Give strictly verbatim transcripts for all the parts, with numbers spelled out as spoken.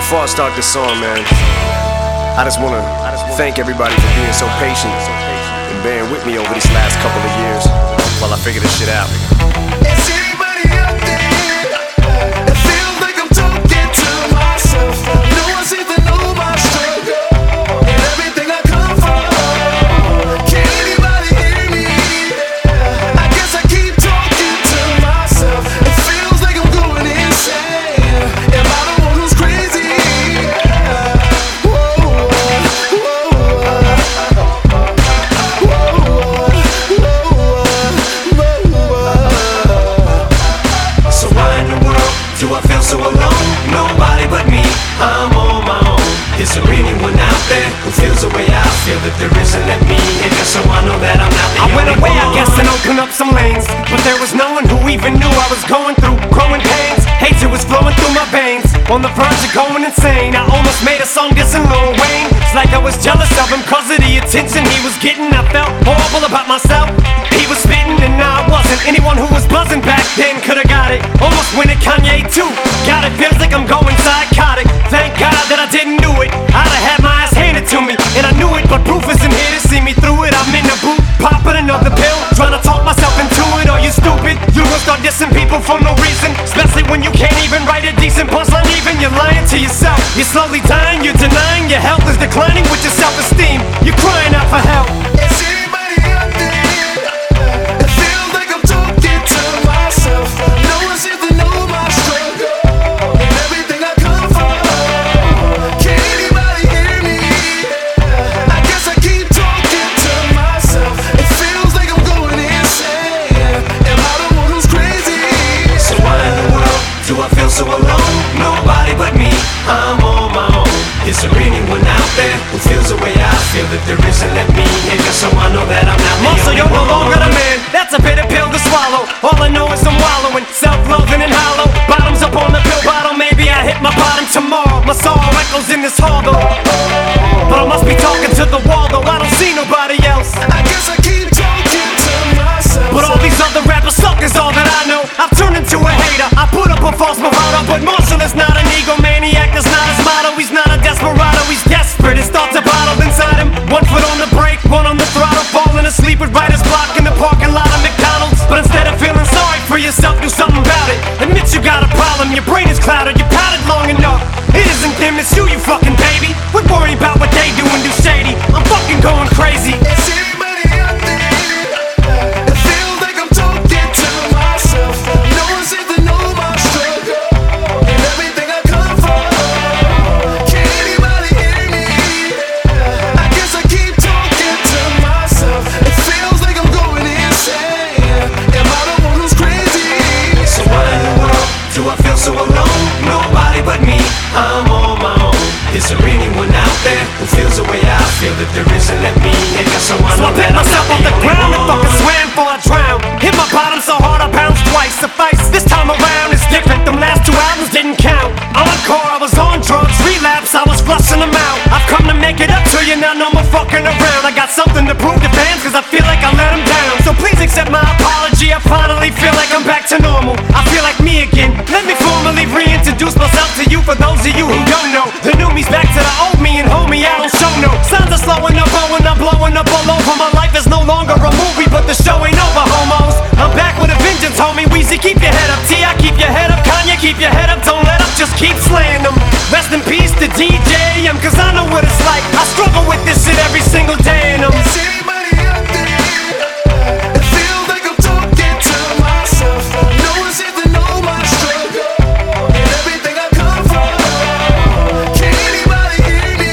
Before I start this song, man, I just wanna thank everybody for being so patient and bearing with me over these last couple of years while I figure this shit out. Is anybody out there that feels like I'm talking to myself? No one seems to know my struggle and everything I come from. Can anybody hear me? I guess I keep talking to myself. It feels like I'm going insane. Am I the one who's crazy? Do I feel so alone? Nobody but me, I'm on my own. Is there anyone out there who feels the way I feel? That there isn't, let me in, just so I know that I'm not the I went only away, one. I guess, and opened up some lanes, but there was no one who even knew I was going through growing pains. Hatred was flowing through my veins, on the verge of going insane. I almost made a song dissing Lil Wayne. It's like I was jealous of him cause of the attention he was getting. I felt horrible about myself. He was spitting and I wasn't. Anyone who was buzzing back then could've got it. Almost went at Kanye too. God, it feels like I'm going psychotic. Thank God that I didn't do it. I'd have had my ass handed to me, and I knew it, but proof isn't here to see me through it. I'm in the booth, popping another pill, trying to talk myself into it. Are you stupid? You gon' start dissing people for no reason, especially when you can't even write a decent punchline. Even you're lying to yourself. You're slowly dying, you're denying your health is declining with your self-esteem. You're crying out for help. Is anybody out there that feels like I'm talking to myself? No one seems to know my struggle and everything I come from. Can anybody hear me? I guess I keep talking to myself. It feels like I'm going insane. Am I the one who's crazy? So why in the world do I feel so alone? Nobody but me, I'm on my own. Is there anyone out there who feels the way I feel? That there isn't, let me in, just so I know that I'm not the Muscle, only you're no one. longer the man. That's a bitter pill to swallow. All I know is I'm wallowing, self-loathing and hollow. Bottoms up on the pill bottle. Maybe I hit my bottom tomorrow. My soul echoes in this hall though, but I must be talking to the wall though. I don't see nobody else. I guess I keep talking to myself. But all these other rappers suck is all that I know. I've turned into a hater. I put up a false bravado, but Marshall is not an egomaniac. That's not his motto. He's not a desperado. He's desperate. His thoughts are bottled inside him. One foot on the brake, one on the throttle. Falling asleep with writer's block in the parking lot of McDonald's. But instead of feeling sorry for yourself, do something about it. Admit you got a problem. Your brain is clouded. You pouted long enough. It isn't them, it's you, you fucking baby. We're worried about what they do and do shady. I'm fucking going crazy. Is anybody out there that feels like I'm talking to myself? No one seems to know my struggle and everything I come from. Can anybody hear me? I guess I keep talking to myself. It feels like I'm going insane. Am I the one who's crazy? So why in the world do I feel so alone? Nobody but me, I'm on my own. Is there anyone out there who feels the way I feel? That there isn't, let me in, just so I So know I picked that I'm myself not off the the ground and only fucking one. swam before I drowned. Hit my bottom so hard I bounced twice. Suffice, this time around it's different. Them last two albums didn't count. Encore, I was on drugs. Relapse, I was flushing them out. I've come to make it up to you, now no more fucking around. I got something to prove to fans cause I feel like I let them down. So please accept my apology. I finally feel like I'm back to normal. I feel like me again. Let me formally reintroduce myself to you. For those of you who don't know, the new me's back to the old me, and homie, I don't show no signs of slowing up, blowing up, blowing up all over. My life is no longer a movie, but the show ain't over, homos. I'm back with a vengeance, homie. Weezy, keep your head up. T I keep your head up. Kanye, keep your head up. Don't let up, just keep slaying them. Rest in peace to D J M, cause I know what it's like. I struggle with this shit every single day, and I'm Is anybody out there that feels like I'm talking to myself? No one seems to know my struggle and everything I come from. Can anybody hear me?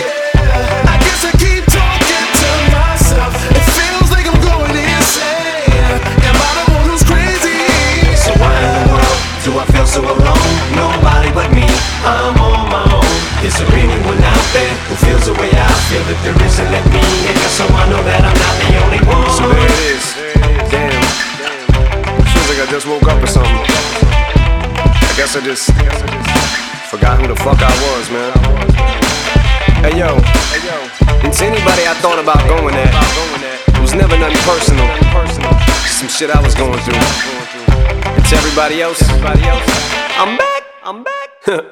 I guess I keep talking to myself. It feels like I'm going insane. Am I the one who's crazy? So why in the world do I feel so alone? Nobody but me, I'm on my own. Is there anyone out there who feels the way I feel? That there isn't, let me in, just so I know that I'm not the only one. So there it is. Damn. Feels like I just woke up or something. I guess I just forgot who the fuck I was, man. Hey yo, and to anybody I thought about going at, it was never nothing personal. Just some shit I was going through. And to everybody else, I'm back. I'm back.